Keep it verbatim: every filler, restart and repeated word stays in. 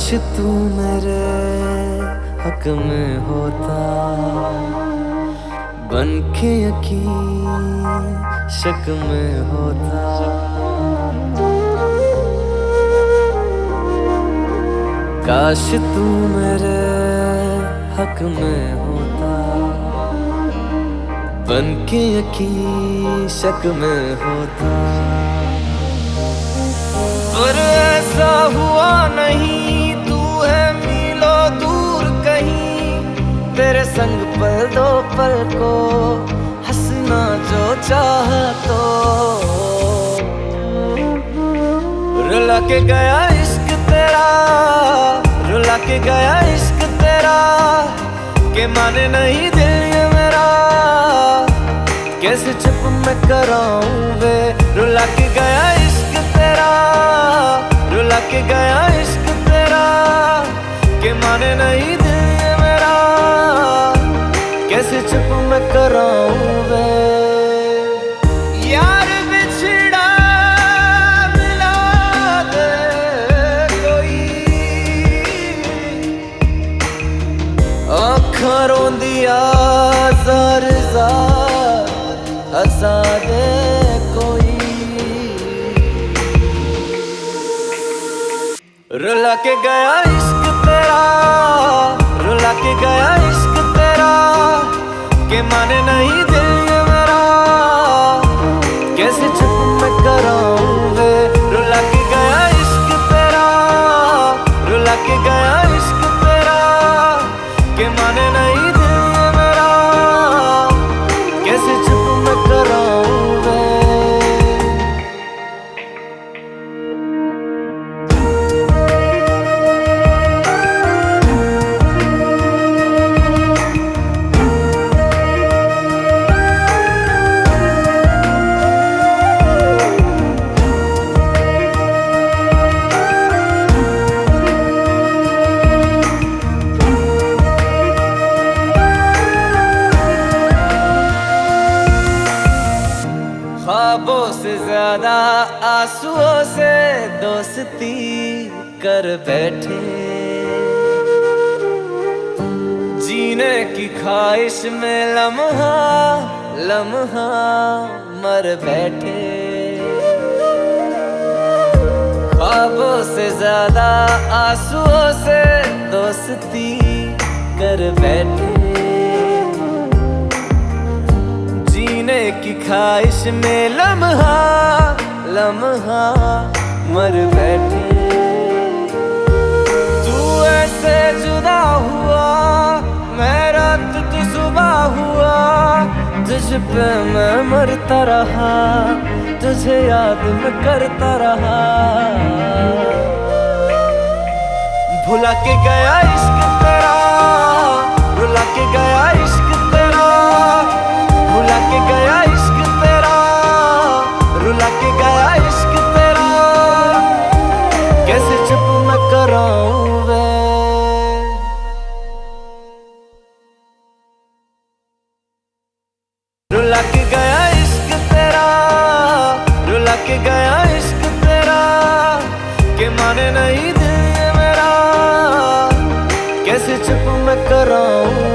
तू मेरे हक में होता, बन के यकीन शक में होता। काश तू मेरे हक में होता, बन के यकीन शक में होता। पर ऐसा हुआ नहीं, तू है मीलों दूर कहीं, तेरे संग पल दो पल को हंसना जो चाह तो। रुला के गया इश्क तेरा, रुला के गया इश्क तेरा, के माने नहीं दिल ये मेरा, कैसे चुप मैं कराऊं वे। रुला के गया इश्क तेरा, रुला के गया इश्क तेरा, के माने नहीं दिल ये मेरा, कैसे चुप मैं कराऊं वे। यार बिछड़ा मिला दे कोई, आँखां रोंदिया ज़ार ज़ार हंसा दे कोई। रुला के गया इश्क तेरा, रुला के गया इश्क तेरा, के माने नहीं दिल ये मेरा, कैसे चुप मैं कराऊं वे। रुला के गया इश्क तेरा, रुला के गया इश्क तेरा, के माने नहीं दिल ये मेरा, कैसे चुप मैं कराऊं वे। ख्वाबों से ज्यादा आंसुओं से दोस्ती कर बैठे, जीने की ख्वाहिश में लम्हा लम्हा मर बैठे। ख्वाबों से ज्यादा आंसुओं से दोस्ती कर बैठे, जीने की ख्वाहिश में लम्हा लम्हा मर बैठे। तू ऐसे जुदा हुआ, मैं रात तू सुबह हुआ, तुझ पे मैं मरता रहा, तुझे याद मैं करता रहा। भुला के गया इश्क तेरा, रुला के गया इश्क तेरा, भुला के गया इश्क तेरा, रुला के गया इश्क तेरा, कैसे चुप मैं कराऊं वे। रुला के गया इश्क तेरा, रुला के गया इश्क तेरा, के माने नहीं दिल ये मेरा, कैसे चुप मैं कराऊं।